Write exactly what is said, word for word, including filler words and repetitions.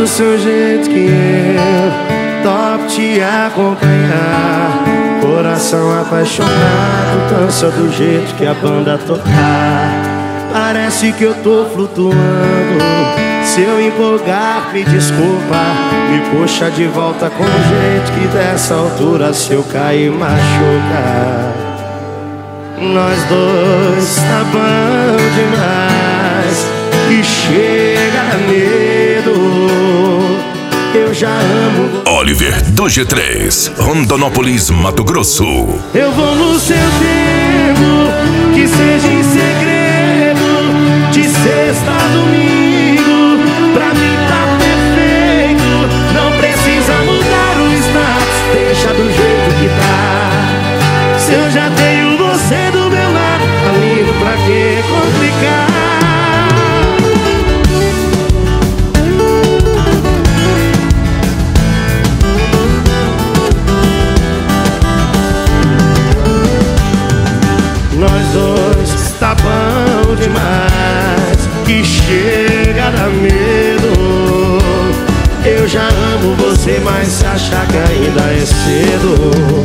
do seu jeito que eu topo te acompanhar. Coração apaixonado, dança do jeito que a banda tocar. Parece que eu tô flutuando. Se eu empolgar, me desculpa. Me puxa de volta com jeito que dessa altura se eu cair machuca. Nós dois tá bom demais, que chega a medo. Eu já amo. Oliver do G três, Rondonópolis, Mato Grosso. Eu vou no seu tempo, que seja em segredo, de sexta a domingo. Pra mim tá perfeito, não precisa mudar o status, deixa do jeito que tá. Se eu já tenho você do meu lado, amigo, pra que complicar? Nós dois tá bom demais, que chega a dar medo. Eu já amo você, mas se achar que ainda é cedo.